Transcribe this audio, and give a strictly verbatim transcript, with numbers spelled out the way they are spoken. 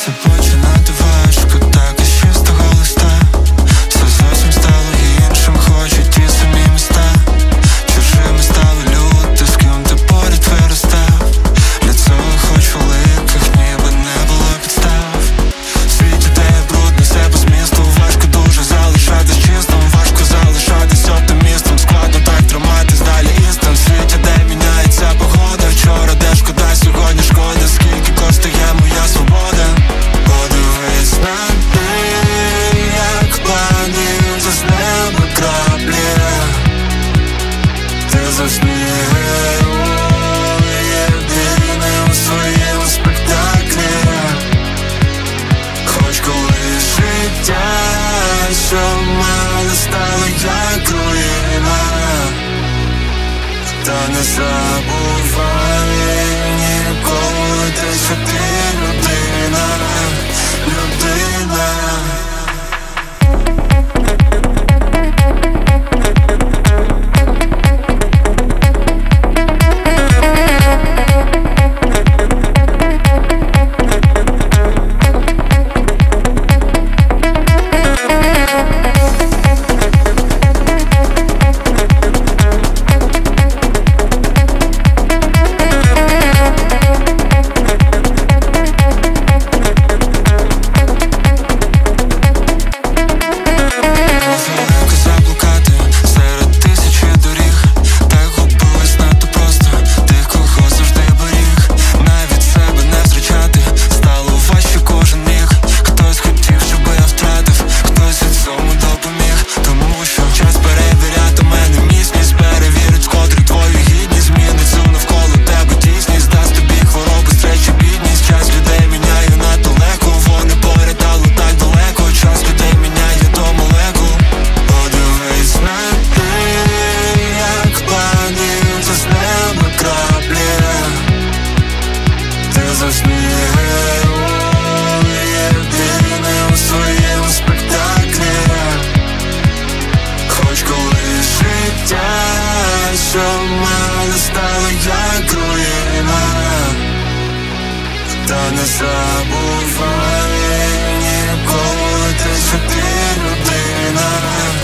все починати важко, так із чистого листа. Все зовсім стало іншим, хочуть ті самі міста. Чужими стали люди, з ким ти поряд виростав. Для цього хоч великих ніби не було підстав. В світі, де є брудно, все без змісту. Важко дуже залишатись чистим, важко залишатись оптимістом. Складно так триматись далі істин. В світі, де міняється погода. Вчора де шкода, сьогодні шкода. Скільки коштує моя свобода? Подивись на ти, як планів за неба краплі. Ти завжди герой, єдиний у своєму спектаклі. Хоч колись життя, що мало, стало як руїна. Та не забувай ніколи те, що ти людина, людина. Що мало, стало як руїна. Та не забувай ніколи те, що ти людина.